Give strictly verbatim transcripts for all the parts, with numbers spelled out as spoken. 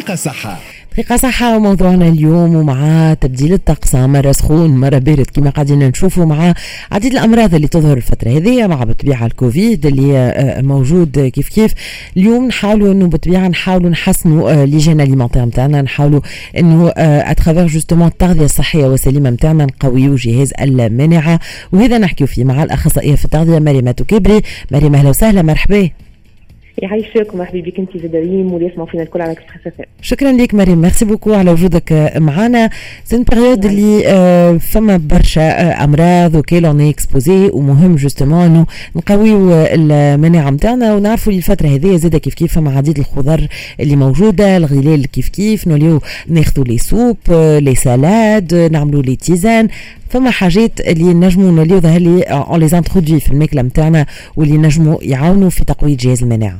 دقيقة صحة. دقيقة صحة وموضوعنا اليوم ومع تبديل الطقس، مرة سخون مرة بارد كما قاعدين نشوفوا، مع عديد الأمراض اللي تظهر الفترة هذه، مع بالطبيعة الكوفيد اللي موجود كيف كيف. اليوم نحاولوا انه بالطبيعة نحاولوا نحسنوا ليجين اليمونتير نتاعنا، نحاولوا انه اترافير جوستومون التغذية الصحية والسليمة نتاعنا نقويوا جهاز المناعة، وهذا نحكيوا فيه مع الأخصائية في التغذية مريم توكبري. مريم أهلا وسهلا، مرحبا. يعيشك ومرحبا بك انت زدريم واللي يسمعوا فينا الكل على اكسبريس. شكرا لك مريم، ميرسي بوكو على وجودك معنا. سن بيريود اللي آه فما برشا آه امراض وكيلون اكسبوزي، ومهم جوستومون انه نقويو المناعه نتاعنا، ونعرفوا الفتره هذه زاده كيف كيف فما عديد الخضر اللي موجوده، الغلال كيف كيف نوليو ناخذوا لي سوب آه لي سالاد آه نعملوا لي تيزان، فما حاجات اللي نجموا نوليو ظهر لي اون لي انترودوي في الماكله نتاعنا واللي نجموا يعاونوا في تقويه جهاز المناعه.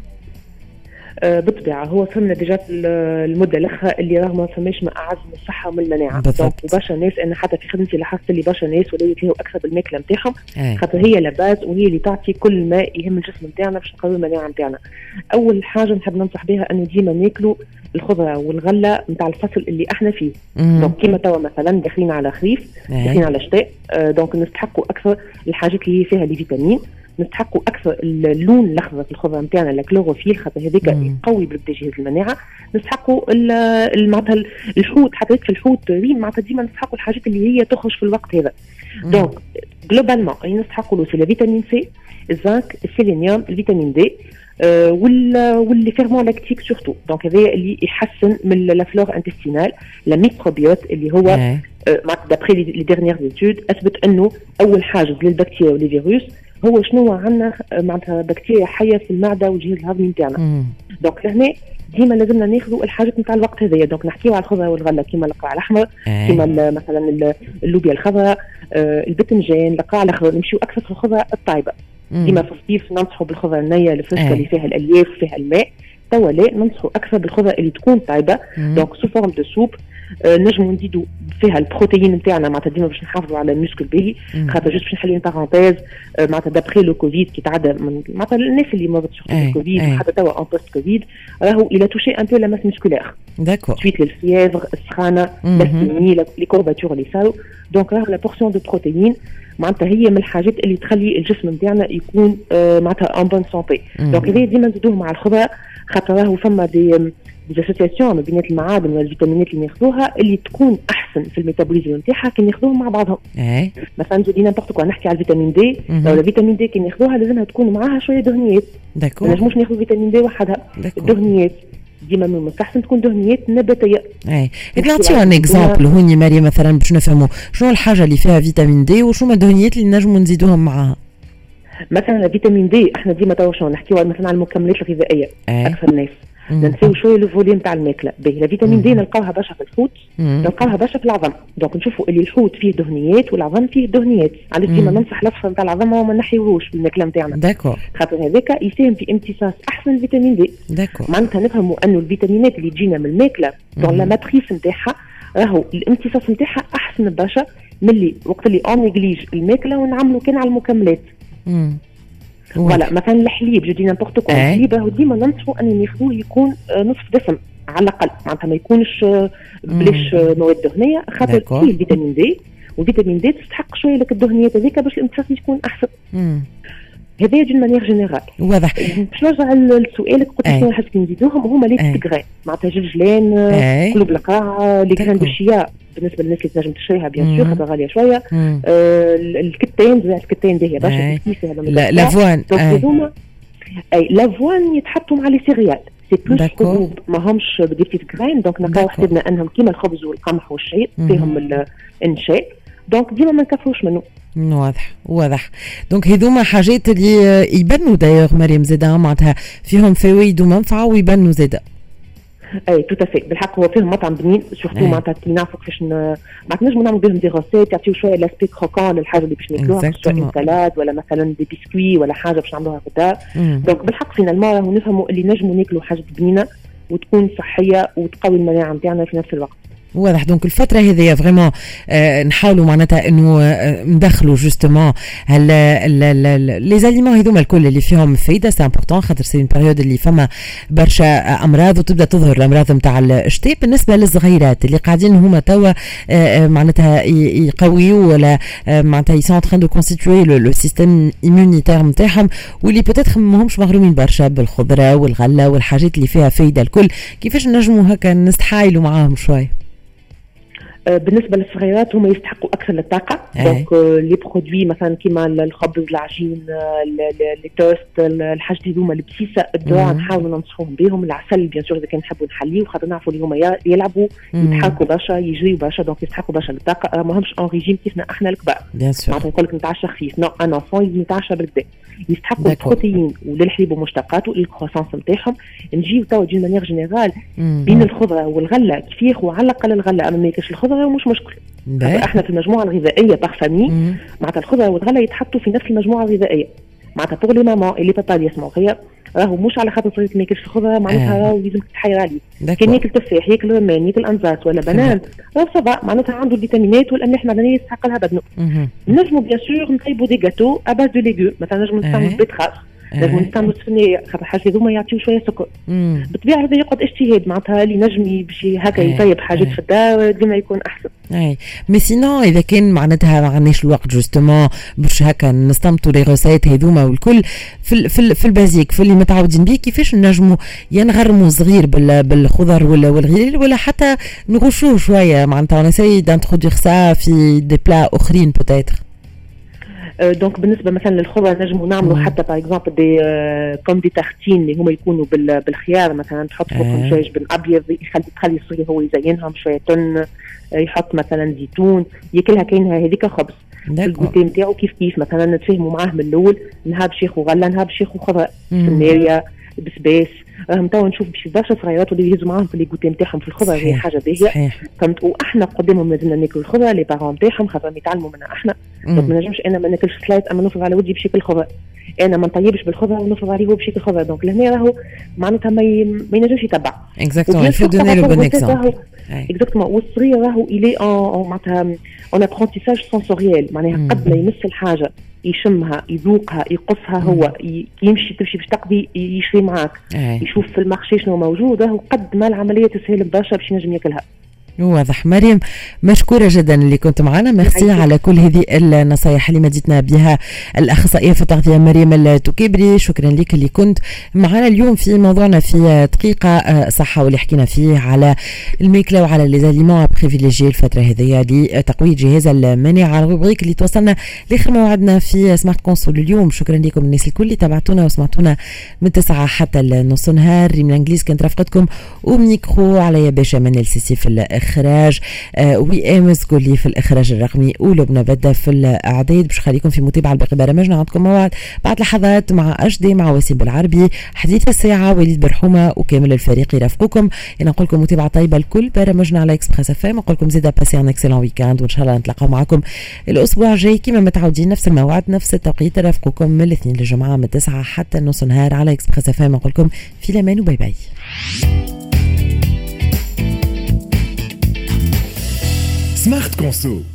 أه بالطبيعه هو فهمنا ديجا المده الاخرى اللي رغم ما فماش ما اعز من الصحه ومن المناعه، دونك برشا ناس انا حتى في خدمتي لاحظت اللي برشا ناس ولاو يتهيئوا اكثر بالماكله نتاعهم، خاطر هي لاباز وهي اللي تعطي كل ما يهم الجسم نتاعنا باش نقوي المناعه نتاعنا. اول حاجه نحب ننصح بها انه ديما ناكلوا الخضره والغله نتاع الفصل اللي احنا فيه، دونك كيما توا مثلا داخلين على خريف داخلين على شتاء، أه دونك نستحقوا اكثر الحاجات اللي هي فيها لي فيتامين، نستحقوا اكثر اللون الاخضر في الخضره نتاعنا الكلوروفيل، خاطر هذاك يقوي بالبدا جهاز المناعه. نستحقوا معناتها الحوت، حتى في الحوت ريم معناتها ديما نستحقوا الحاجات اللي هي تخرج في الوقت هذا. دونك جلوبالمون نستحقوا له سي الفيتامين سي، الزنك، السيلينيوم، الفيتامين دي، آه واللي فيرمون لاكتيك سورتو، دونك هذا اللي يحسن من لا فلور انتستينال لا ميكروبيوت اللي هو آه دابري لي ديرنيير ايتود اثبت انه اول حاجز للبكتيريا والفيروس هو شنو عندنا معناتها بكتيريا حيه في المعده والجهاز الهضمي نتاعنا. دونك لهنا ديما لازمنا ناخذوا الحاجات نتاع الوقت هذايا، دونك نحكيو على الخضره والغله كيما القاع الاحمر، كيما مثلا اللوبيا الخضراء، آه البتنجان، القاع الاخضر، نمشيو اكثر في الخضره الطايبه. ديما في الصيف ننصحوا بالخضره النيه الفريسكا اللي فيها الالياف وفيها الماء، توا لا ننصحوا اكثر بالخضره اللي تكون طايبه، دونك سو فورم دو سوب. آه نجموا نزيدوا فيها البروتين نتاعنا معناتها ديما باش نحافظوا على المسكل باهي، خاطر جوست باش نحلي بارونتيز آه معناتها دابري لو كوفيد كي تعدى معناتها الناس اللي مرضت في الكوفيد وحتى توا اون بوست كوفيد راهو الى توشي ان بو لا ماس مسكولير داكور سويت للفييفر السخانه السمني لي كورباتور اللي صاروا، دونك راهو لا بورسيون دو بروتين معناتها هي من الحاجات اللي تخلي الجسم نتاعنا يكون آه معناتها اون بون سونتي. دونك هذه ديما نزيدوه مع الخضره، خاطر راهو فما دي دي اسوسياسيون ما بين المعادن والفيتامينات اللي ناخذوها اللي تكون احسن في الميتابوليزم نتاعها كي ناخذوهم مع بعضهم. اي مثلا جدي نمبورت كو نحكي على الفيتامين دي، لو الفيتامين دي كي ناخذوها لازمها تكون معاها شويه دهنيات. داكور، ما نجموش ناخذ فيتامين دي وحدها. الدهنيات ديما من المستحسن تكون دهنيات نباتيه. اي نعطيو ان اكزامبل هوني مريم مثلا باش نفهموا شنو الحاجه اللي فيها فيتامين دي وشنو الدهنيات اللي نجموا نزيدوهم معاها. مثلا الفيتامين دي احنا ديما توا شنو نحكيو مثلا على المكملات الغذائيه. اكثر الناس ننساو شويه الفوليوم تاع الماكله، باهي الفيتامين دي نلقاوها برشا في الحوت، نلقاوها برشا في العظم، دونك نشوفوا اللي الحوت فيه دهنيات والعظم فيه دهنيات، علاش ديما ننصح الفصل نتاع العظم وما نحيوهوش في الماكله نتاعنا. داكور، خاطر هذاك يساهم في امتصاص احسن الفيتامين دي. داكور، معناتها نفهموا انه الفيتامينات اللي تجينا من الماكله دون لا ماتريس نتاعها راهو الامتصاص نتاعها احسن برشا من اللي وقت اللي اون نيجليج الماكله ونعملوا كان على المكملات. امم فوالا مثلا الحليب جو دي نيمبورت كو، الحليب راهو ديما ننصحوا ان ياخذوه يكون نصف دسم على الاقل، معناتها ما يكونش بلاش مواد دهنيه، خاطر فيه الفيتامين دي، والفيتامين دي تستحق شويه لك الدهنيات هذيك باش الامتصاص يكون احسن. هذا دون مانيير جينيرال. واضح. باش نرجع لسؤالك قلت شنو الحاجات اللي نزيدوهم هما لي تيغران، معناتها جلجلان، قلوب القاع، لي غران دو شيا بالنسبه للناس اللي تنجم تشريها بيان سور خاطر غاليه شويه، آه الكتان زي الكتان باهيه برشا كيف هذا لا لافوان هذوما اي لافوان يتحطوا مع لي سيريال سي بلوس حبوب ماهمش دي بيتيت غران، دونك نلقاو حسبنا انهم كيما الخبز والقمح والشعير فيهم النشاء، دونك ديما ما نكفروش منه. واضح واضح. دونك هذوما حاجات اللي يبنوا دايوغ مريم زاده معناتها فيهم فوائد ومنفعه ويبنوا زاده. اي تو تافي بالحق هو فيهم مطعم بنين سورتو معناتها كي نعرفوا كيفاش معناتها نجموا نعملوا بهم دي روسيت يعطيو شويه لاسبيك كروكون للحاجه اللي باش ناكلوها، سواء سالاد ولا مثلا دي بسكوي ولا حاجه باش نعملوها في الدار. دونك بالحق فينالمون راهو نفهموا اللي نجموا ناكلوا حاجه بنينه وتكون صحيه وتقوي المناعه نتاعنا في نفس الوقت. واضح. دونك الفتره هذه فريمون آه نحاولوا معناتها انه آه ندخلوا جوستومون لي زاليمون هذوما الكل اللي فيهم فايده. سي امبورطون خاطر سي اون بيريود اللي فما برشا امراض وتبدا تظهر الامراض نتاع الشتاء. بالنسبه للصغيرات اللي قاعدين هما توا آه معناتها يقويوا ولا آه معناتها يسون تران دو كونستيتوي لو سيستيم ايمونيتير نتاعهم واللي بوتيتر ماهمش مغرومين برشا بالخضره والغله والحاجات اللي فيها فايده الكل، كيفاش نجموا هكا نستحايلوا معاهم شوي؟ بالنسبه للصغيرات هما يستحقوا اكثر للطاقه. دونك لي برودوي مثلا كيما الخبز، العجين، لي توست، الحاجات هذوما البسيسه الدواء نحاولوا ننصحوهم بهم. العسل بيان سور اذا كان نحبوا نحليو خاطر نعرفوا اللي هما يلعبوا يضحكوا برشا يجريوا برشا، دونك يستحقوا برشا للطاقه. ماهمش اون ريجيم كيفنا احنا الكبار معناتها نقول لك نتعشى خفيف، نو ان انفون يتعشى بالكدا. يستحقوا البروتين وللحليب ومشتقاته الكروسانس نتاعهم. نجيو توا دي مانيير جينيرال بين الخضره والغله كيف ياخذوا على الاقل الغله اما ما ياكلش الخضره ومش مشكل. احنا في المجموعه الغذائيه باغ فامي معناتها الخضره والغله يتحطوا في نفس المجموعه الغذائيه معناتها بور لي ماما اللي بابا اللي يسمعوا فيا راهو مش على خاطر صغير ما ياكلش الخضره معناتها راهو لازم تتحير عليه. كان ياكل تفاح ياكل رمان ياكل انزاس ولا بنان راهو سافا معناتها عنده الفيتامينات والاملاح المعدنيه يستحق لها بدنه. نجموا بيان سور نطيبوا دي جاتو اباز دو ليغو مثلا نجموا نستعملوا بيتخاف لازم نستعملوا السفنيه خاطر حاجه هذوما يعطيو شويه سكر. بالطبيعه هذا يقعد اجتهاد معناتها اللي نجم باش هكا يطيب حاجات في الدار ديما يكون احسن. اي مي سينو اذا كان معناتها ما عندناش الوقت جوستومون باش هكا نستمطوا لي غوسيت هذوما والكل في في, في البازيك في اللي متعودين بيه، كيفاش نجموا يا نغرموا صغير بالخضر ولا والغليل ولا حتى نغشوه شويه معناتها نساي دانترودير سا في دي بلا اخرين بوتيتر. دونك بالنسبه مثلا للخضره نجموا نعملوا حتى باغ اكزومبل دي كوم دي تارتين اللي هما يكونوا بالخيار مثلا تحط فوقهم شويه جبن ابيض يخلي تخلي الصغير هو يزينهم شويه تن يحط مثلا زيتون ياكلها كاينها هذيك خبز. الكوتي نتاعو كيف كيف مثلا نتفاهموا معاه من الاول نهار باش ياخذوا غله نهار باش ياخذوا خضره سناريا بسباس. راهم توا نشوف باش برشا صغيرات اللي يهزوا معاهم في لي كوتي نتاعهم في الخضره هي حاجه باهيه فهمت. واحنا قدامهم لازمنا ناكلوا الخضره لي بارون نتاعهم خاطر يتعلموا منا احنا. دونك ما نجمش انا ما ناكلش سلايت اما نفرض على ودي باش ياكل خضره، انا ما نطيبش بالخضره ونفرض عليه هو باش ياكل خضره. دونك لهنا راهو معناتها ما ما ينجمش يتبع اكزاكتومون فو دوني لو بون اكزومبل اكزاكتومون. والصغير راهو الي اون معناتها اون ابرونتيساج سونسوريال معناها قد ما يمس الحاجه يشمها يذوقها يقصها هو يمشي تمشي باش تقضي يشري معاك يشوف في المارشي شنو موجود راهو قد ما العمليه تسهل برشا باش ينجم ياكلها. واضح. مريم مشكورة جدا اللي كنت معنا، ميرسي على كل هذه النصائح اللي مديتنا بها الأخصائية في التغذية مريم التكبري. شكرا لك اللي كنت معنا اليوم في موضوعنا في دقيقة صحة واللي حكينا فيه على الماكلة وعلى لي زاليمون بريفيليجي الفترة هذه لتقوية جهاز المناعة. الروبريك اللي توصلنا لآخر موعدنا في سمارت كونسول اليوم. شكرا لكم الناس الكل اللي تابعتونا وسمعتونا من تسعة حتى النص نهار. ريم الانجليز كانت رافقتكم وميكرو على باشا من السيسي في اخراج آه وي امس قولي في الاخراج الرقمي ولبنى بدا في الاعداد. باش خليكم في متابعه لباقي برامجنا. عندكم موعد بعد لحظات مع اش دي مع وسيم بالعربي حديث الساعه وليد برحومه وكامل الفريق يرافقكم. انا نقول لكم متابعه طيبه لكل برامجنا على اكسبريس اف ام. نقول لكم زيد باسي ان اكسلون ويكاند وان شاء الله نتلاقاو معكم الاسبوع الجاي كما متعودين نفس الموعد نفس التوقيت. رافقكم من الاثنين للجمعه من تسعة حتى نص نهار على اكسبريس اف ام. نقول لكم في الامان وباي باي. سمارت كونسو